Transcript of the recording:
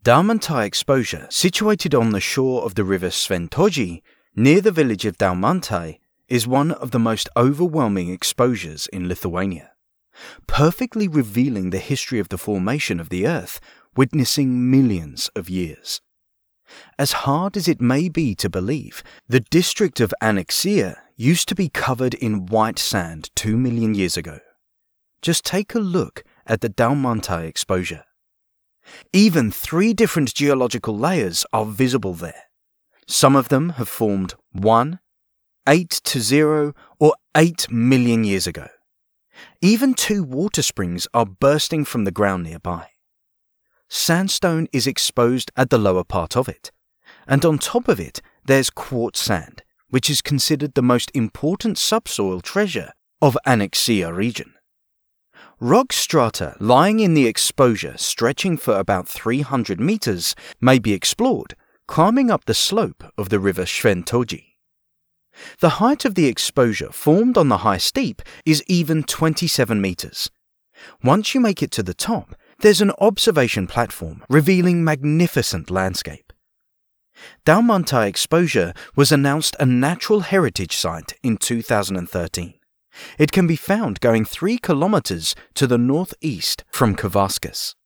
Dalmantai Exposure, situated on the shore of the river Sventoji, near the village of Dalmantai, is one of the most overwhelming exposures in Lithuania, perfectly revealing the history of the formation of the Earth, witnessing millions of years. As hard as it may be to believe, the district of Aneksia used to be covered in white sand 2 million years ago. Just take a look at the Dalmantai Exposure. Even 3 different geological layers are visible there. Some of them have formed 1, 8 to 0, or 8 million years ago. Even 2 water springs are bursting from the ground nearby. Sandstone is exposed at the lower part of it, and on top of it there's quartz sand, which is considered the most important subsoil treasure of Aneksia region. Rock strata lying in the exposure stretching for about 300 meters may be explored, climbing up the slope of the river Sventoji. The height of the exposure formed on the high steep is even 27 meters. Once you make it to the top, there's an observation platform revealing magnificent landscape. Dalmantai Exposure was announced a Natural Heritage Site in 2013. It can be found going 3 kilometers to the northeast from Kavaskas.